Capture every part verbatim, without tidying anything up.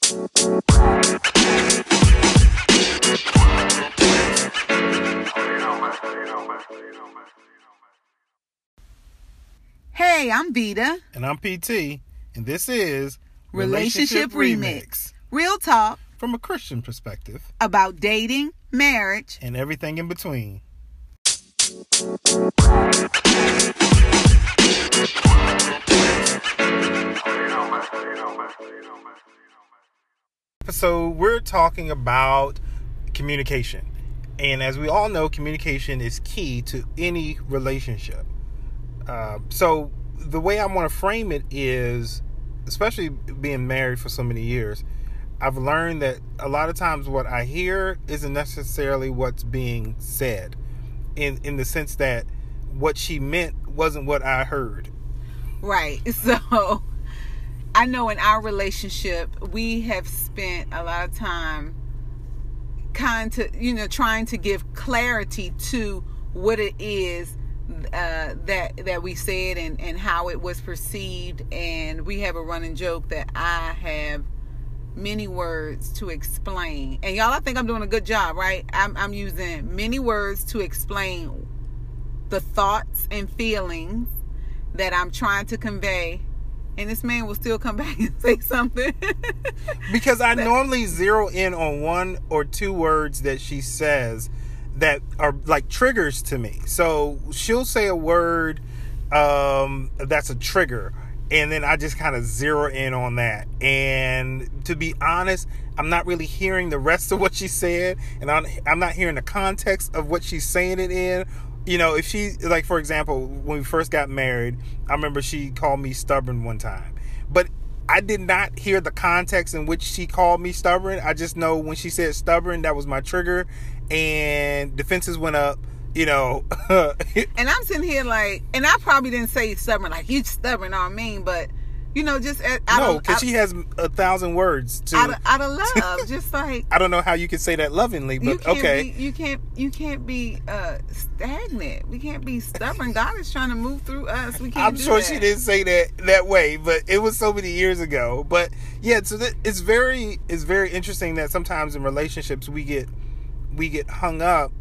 Hey, I'm Vita. And I'm P T. And this is Relationship, Relationship Remix. Remix. Real talk. From a Christian perspective. About dating, marriage. And everything in between. So we're talking about communication. And as we all know, communication is key to any relationship. Uh, so the way I want to frame it is, especially being married for so many years, I've learned that a lot of times what I hear isn't necessarily what's being said, in, in the sense that what she meant wasn't what I heard. Right. So I know in our relationship, we have spent a lot of time kind to, you know, trying to give clarity to what it is uh, that that we said and, and how it was perceived. And we have a running joke that I have many words to explain. And y'all, I think I'm doing a good job, right? I'm, I'm using many words to explain the thoughts and feelings that I'm trying to convey. And this man will still come back and say something. Because I normally zero in on one or two words that she says that are like triggers to me. So she'll say a word um, that's a trigger. And then I just kind of zero in on that. And to be honest, I'm not really hearing the rest of what she said. And I'm, I'm not hearing the context of what she's saying it in. You know, if she, like, for example, when we first got married, I remember she called me stubborn one time. But I did not hear the context in which she called me stubborn. I just know when she said stubborn, that was my trigger. And defenses went up, you know. And I'm sitting here like, and I probably didn't say stubborn, like, you stubborn, I mean, but, you know, just out no, because she has a thousand words to out of, out of love, just like I don't know how you can say that lovingly, but you can't okay. Be, you can't you can't be uh, stagnant. We can't be stubborn. God is trying to move through us. We can't. I'm do sure that. she didn't say that that way, but it was so many years ago. But yeah, so that, it's very it's very interesting that sometimes in relationships we get we get hung up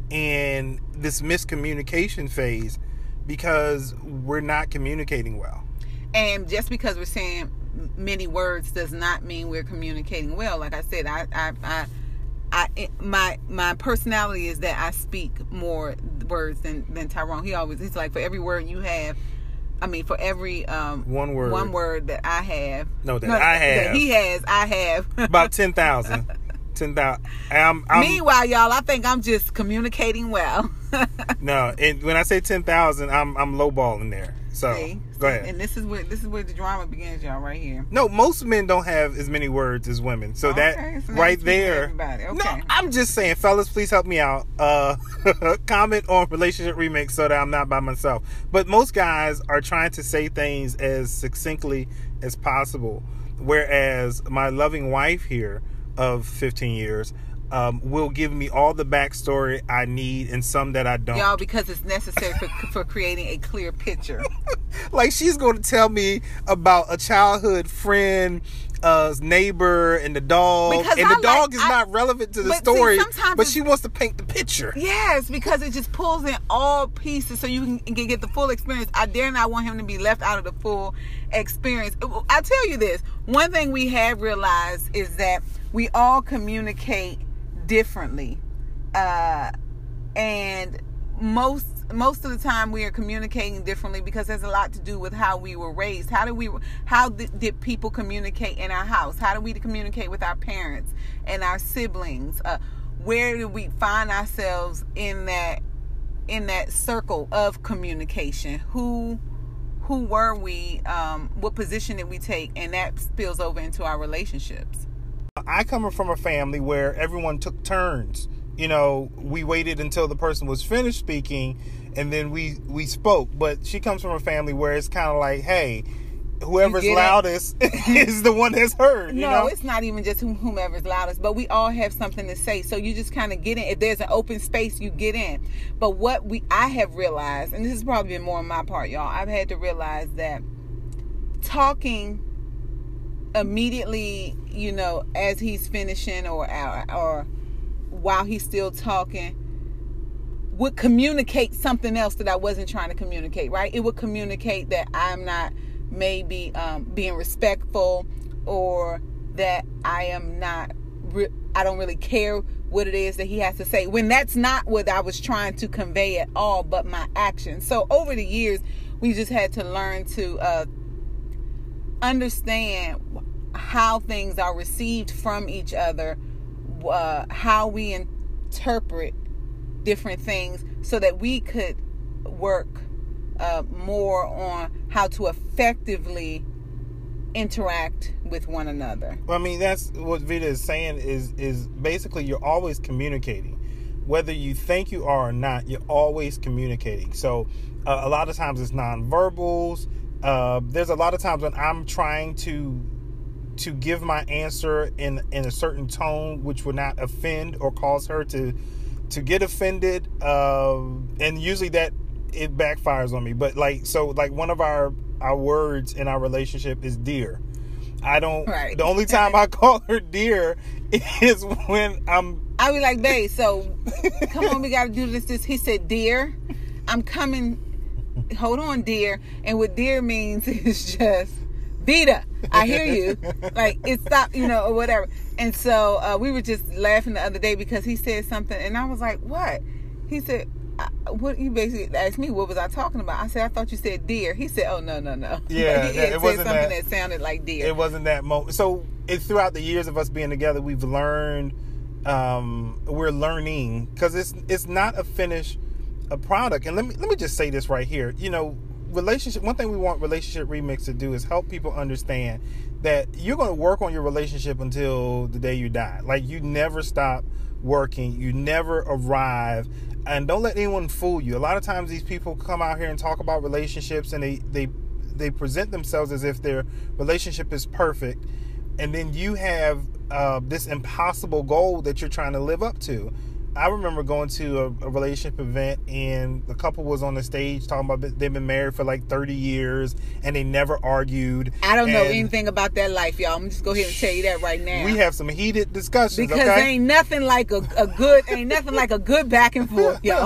in this miscommunication phase because we're not communicating well. And just because we're saying many words does not mean we're communicating well. Like I said, I, I, I, I my my personality is that I speak more words than, than Tyrone. He always he's like, for every word you have, I mean, for every um one word one word that I have, no, that no, I have, that he has, I have about ten thousand. ten thousand. I'm, I'm, Meanwhile, y'all, I think I'm just communicating well. No, and when I say ten thousand, I'm I'm lowballing there. So See? go ahead. And this is where this is where the drama begins, y'all. Right here. No, most men don't have as many words as women. So okay, that so right there. Okay. No, I'm just saying, fellas, please help me out. Uh, comment on Relationship Remix so that I'm not by myself. But most guys are trying to say things as succinctly as possible, whereas my loving wife here of fifteen years um, will give me all the backstory I need and some that I don't. Y'all, because it's necessary for, for creating a clear picture. Like, she's going to tell me about a childhood friend, uh, neighbor, and the dog. Because and I the dog like, is I, not relevant to the but story, see, but she wants to paint the picture. Yes, because it just pulls in all pieces so you can, can get the full experience. I dare not want him to be left out of the full experience. I tell you this, one thing we have realized is that we all communicate differently, uh, and most most of the time we are communicating differently because there's a lot to do with how we were raised. How do we how th- did people communicate in our house? How do we communicate with our parents and our siblings? Uh, where do we find ourselves in that in that circle of communication? Who who were we? Um, what position did we take? And that spills over into our relationships. I come from a family where everyone took turns. You know, we waited until the person was finished speaking and then we, we spoke. But she comes from a family where it's kind of like, hey, whoever's loudest is the one that's heard. You no, know? It's not even just whomever's loudest, but we all have something to say. So you just kind of get in. If there's an open space, you get in. But what we I have realized, and this has probably been more on my part, y'all, I've had to realize that talking immediately, you know, as he's finishing or or while he's still talking, would communicate something else that I wasn't trying to communicate, right? It would communicate that I'm not maybe um, being respectful, or that I am not, re- I don't really care what it is that he has to say, when that's not what I was trying to convey at all, but my actions. So over the years, we just had to learn to uh, understand how things are received from each other, uh, how we interpret different things, so that we could work uh, more on how to effectively interact with one another. Well, I mean, that's what Vita is saying is is basically you're always communicating. Whether you think you are or not, you're always communicating. So uh, a lot of times it's nonverbals. Uh, there's a lot of times when I'm trying to to give my answer in in a certain tone which would not offend or cause her to to get offended, uh, and usually that it backfires on me. But like, so like one of our our words in our relationship is dear. I don't. Right. The only time I call her dear is when I'm. I be like, babe, so come on, we got to do this. This. He said, dear, I'm coming. Hold on, dear. And what dear means is just, Vita, I hear you. Like, it stopped, you know, or whatever. And so uh, we were just laughing the other day because he said something, and I was like, what? He said, I, what? He basically asked me, what was I talking about? I said, I thought you said dear. He said, oh, no, no, no. Yeah, he, it, it wasn't something that, that sounded like dear. It wasn't that moment. So it, throughout the years of us being together, we've learned, um, we're learning, because it's it's not a finished a product. And let me let me just say this right here. You know, relationship. One thing we want Relationship Remix to do is help people understand that you're going to work on your relationship until the day you die. Like, you never stop working. You never arrive. And don't let anyone fool you. A lot of times these people come out here and talk about relationships, and they they they present themselves as if their relationship is perfect, and then you have uh, this impossible goal that you're trying to live up to. I remember going to a, a relationship event, and the couple was on the stage talking about they've been married for like thirty years and they never argued. I don't and know anything about that life, y'all. I'm just go ahead and tell you that right now. We have some heated discussions, because okay? ain't nothing like a, a good ain't nothing like a good back and forth, y'all.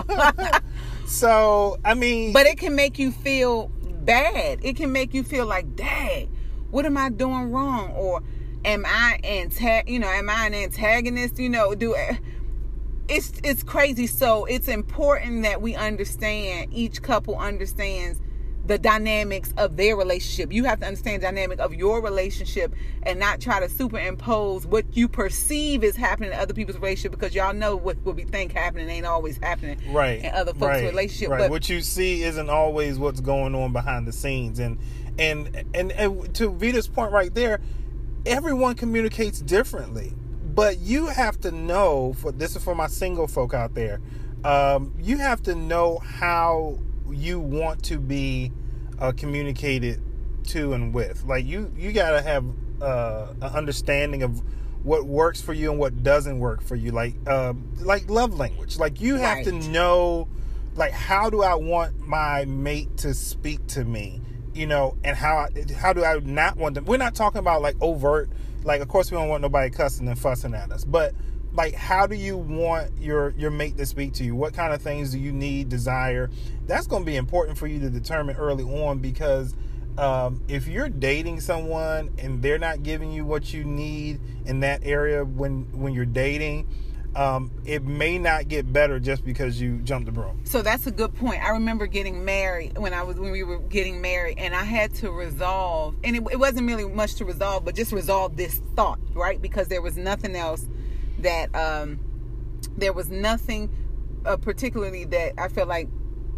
So I mean, but it can make you feel bad. It can make you feel like, dang, what am I doing wrong? Or am I antag- you know, am I an antagonist? You know, do It's it's crazy. So it's important that we understand, each couple understands the dynamics of their relationship. You have to understand the dynamic of your relationship and not try to superimpose what you perceive is happening in other people's relationship, because y'all know what, what we think happening ain't always happening right. in other folks' right. relationship. Right. But what you see isn't always what's going on behind the scenes. And and and, and to Vita's point right there, everyone communicates differently. But you have to know, for this is for my single folk out there, um, you have to know how you want to be uh, communicated to and with. Like, you, you got to have uh, an understanding of what works for you and what doesn't work for you. Like, uh, like love language. Like, you have right. to know, like, how do I want my mate to speak to me? You know, and how how do I not want them? We're not talking about like overt. Like, of course, we don't want nobody cussing and fussing at us. But, like, how do you want your, your mate to speak to you? What kind of things do you need, desire? That's going to be important for you to determine early on, because um, if you're dating someone and they're not giving you what you need in that area when, when you're dating, um, it may not get better just because you jumped the broom. So that's a good point. I remember getting married when I was when we were getting married, and I had to resolve, and it, it wasn't really much to resolve, but just resolve this thought, right? Because there was nothing else that um, there was nothing uh, particularly that I felt like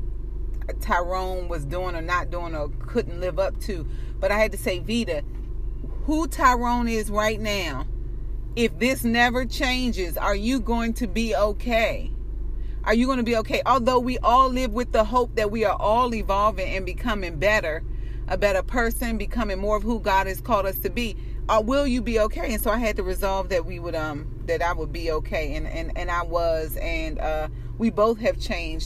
Tyrone was doing or not doing or couldn't live up to. But I had to say, Vita, who Tyrone is right now, if this never changes, are you going to be okay? Are you going to be okay? Although we all live with the hope that we are all evolving and becoming better, a better person, becoming more of who God has called us to be, uh, will you be okay? And so I had to resolve that we would, um, that I would be okay. And, and, and I was, and, uh, we both have changed,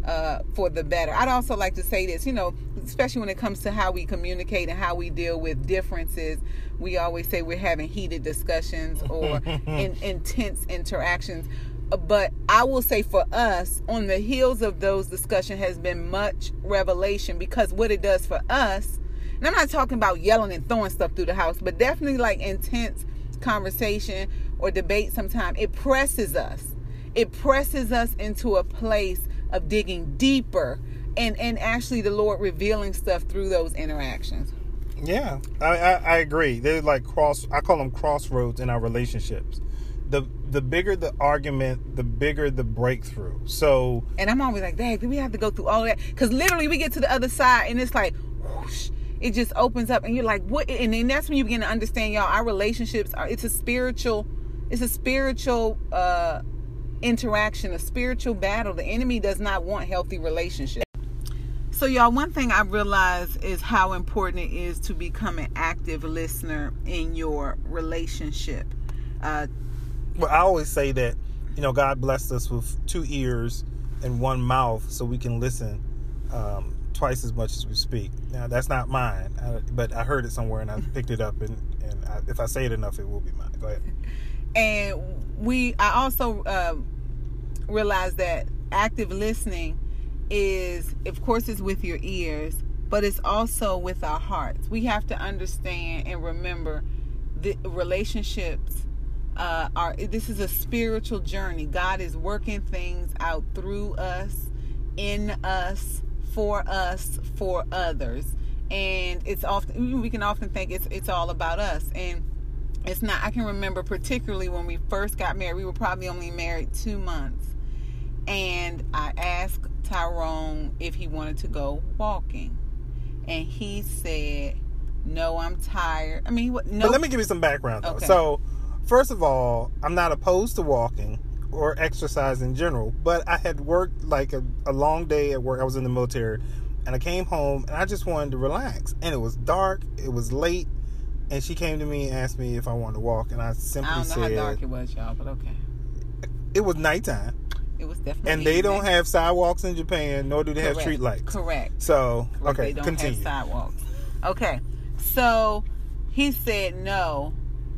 uh, for the better. I'd also like to say this, you know, especially when it comes to how we communicate and how we deal with differences. We always say we're having heated discussions or in, intense interactions. But I will say for us, on the heels of those discussions has been much revelation, because what it does for us, and I'm not talking about yelling and throwing stuff through the house, but definitely like intense conversation or debate sometimes, it presses us. It presses us into a place of digging deeper and, and actually the Lord revealing stuff through those interactions. Yeah, I, I, I agree. They're like cross, I call them crossroads in our relationships. The the bigger the argument, the bigger the breakthrough. So, and I'm always like, Dad, do we have to go through all of that? Because literally we get to the other side and it's like, whoosh, it just opens up and you're like, what? And then that's when you begin to understand, y'all, our relationships are, it's a spiritual, it's a spiritual uh, interaction, a spiritual battle. The enemy does not want healthy relationships. So, y'all, one thing I realize is how important it is to become an active listener in your relationship. Uh, well, I always say that, you know, God blessed us with two ears and one mouth so we can listen um, twice as much as we speak. Now, that's not mine, I, but I heard it somewhere and I picked it up, and, and I, if I say it enough, it will be mine. Go ahead. And we, I also uh, realized that active listening is, of course, it's with your ears, but it's also with our hearts. We have to understand and remember the relationships uh, are, this is a spiritual journey. God is working things out through us, in us, for us, for others. And it's often, we can often think it's it's all about us. And it's not. I can remember particularly when we first got married, we were probably only married two months. And I asked Tyrone if he wanted to go walking. And he said, no, I'm tired. I mean, what? No. But let me give you some background, though. Okay. So, first of all, I'm not opposed to walking or exercise in general, but I had worked like a, a long day at work. I was in the military, and I came home, and I just wanted to relax. And it was dark. It was late. And she came to me and asked me if I wanted to walk. And I simply I don't know said... how dark it was, y'all, but okay. It was nighttime. It was definitely And they evening. don't have sidewalks in Japan, nor do they Correct. have street lights. Correct. So, Correct. okay, They don't continue. have sidewalks. Okay. So, he said no.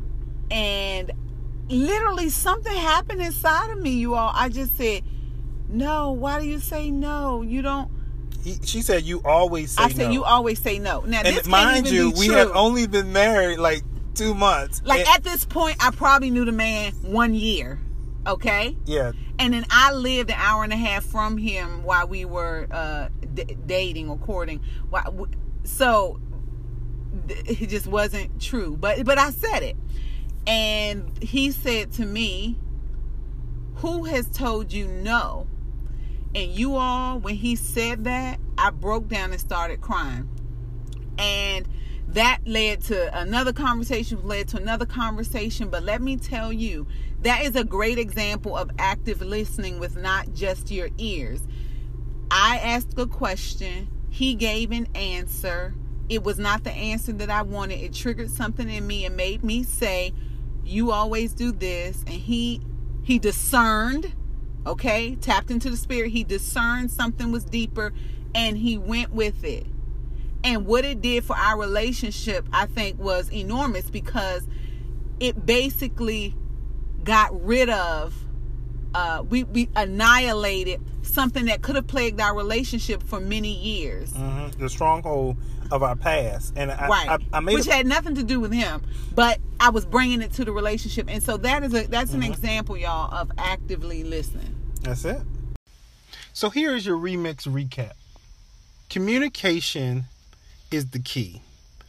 And literally something happened inside of me, you all. I just said, no, why do you say no? You don't... He, she said, you always say I no. said, you always say no. Now, And this mind can't even you, be we true. had only been married like two months. Like, And- at this point, I probably knew the man one year. Okay? yeah. And then I lived an hour and a half from him while we were uh, d- dating or courting. While- So, it just wasn't true. But but I said it. And he said to me, who has told you no? And you all, when he said that, I broke down and started crying. And that led to another conversation, led to another conversation. But let me tell you, that is a great example of active listening with not just your ears. I asked a question. He gave an answer. It was not the answer that I wanted. It triggered something in me and made me say, you always do this. And he he discerned, okay, tapped into the spirit. He discerned something was deeper and he went with it. And what it did for our relationship, I think, was enormous, because it basically got rid of, uh, we, we annihilated something that could have plagued our relationship for many years. Mm-hmm. The stronghold of our past. And I, right. I, I made Which a, had nothing to do with him, but I was bringing it to the relationship. And so that is a, that's an Mm-hmm. example, y'all, of actively listening. That's it. So here is your remix recap. Communication is the key.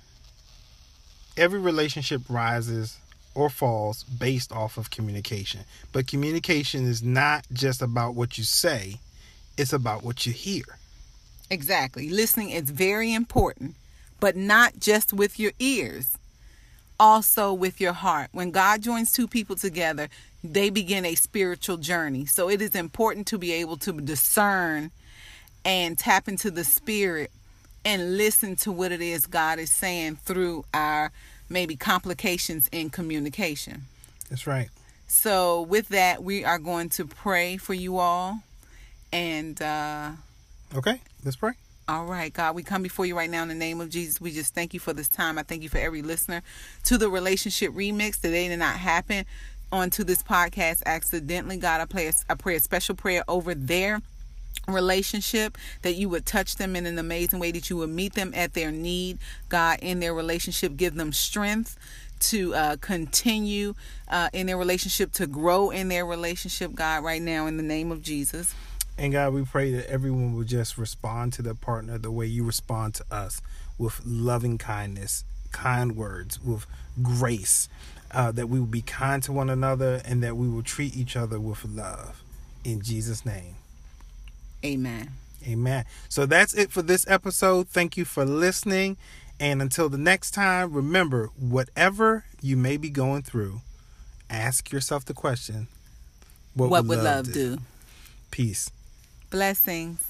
Every relationship rises or falls based off of communication. But communication is not just about what you say, it's about what you hear. Exactly. Listening is very important, but not just with your ears, also with your heart. When God joins two people together, they begin a spiritual journey. So it is important to be able to discern and tap into the spirit and listen to what it is God is saying through our maybe complications in communication. That's right. So with that, we are going to pray for you all. And uh, Okay, let's pray. All right, God, we come before you right now in the name of Jesus. We just thank you for this time. I thank you for every listener to the Relationship Remix. That they did not happen onto this podcast accidentally. God, I pray a, I pray a special prayer over their relationship, that you would touch them in an amazing way, that you would meet them at their need, God, in their relationship. Give them strength to uh, continue uh, in their relationship, to grow in their relationship, God, right now in the name of Jesus. And God, we pray that everyone will just respond to their partner the way you respond to us, with loving kindness, kind words, with grace, uh, that we will be kind to one another, and that we will treat each other with love. In Jesus' name. Amen. Amen. So that's it for this episode. Thank you for listening. And until the next time, remember, whatever you may be going through, ask yourself the question, what, what would, would love, love do? do? Peace. Blessings.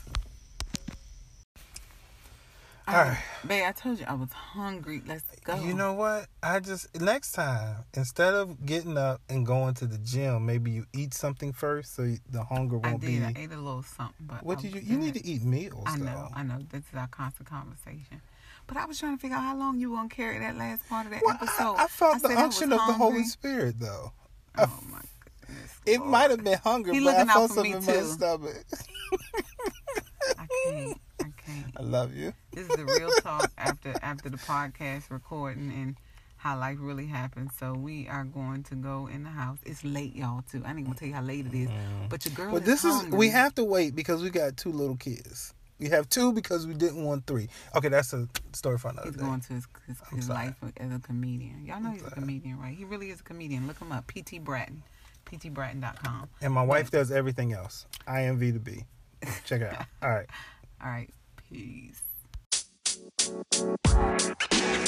All right. Babe, I told you I was hungry. Let's go. You know what? I just, next time, instead of getting up and going to the gym, maybe you eat something first so the hunger won't I did. be. I ate a little something. But What I did you, was you in need it. to eat meals, I know, though. I know. This is our constant conversation. But I was trying to figure out how long you were going to carry that last part of that Well, episode. I, I felt I the said I unction was of the Holy hungry. Spirit, though. Oh, my goodness. It Lord. might have been hunger, He but I looking out felt for something me, in my too. stomach. I can't. I can't. I love you. This is the real talk after after the podcast recording and how life really happens. So we are going to go in the house. It's late, y'all, too. I ain't going to tell you how late it is. But your girl Well, is this is, hungry. we have to wait because we got two little kids. We have two because we didn't want three. Okay, that's a story for another He's day. going to his, his, I'm his sorry. life as a comedian. Y'all know I'm he's sorry. a comedian, right? He really is a comedian. Look him up. P T Bratton. P T Bratton dot com. And my wife does everything else. I am V to B. Check it out. All right. All right. Peace.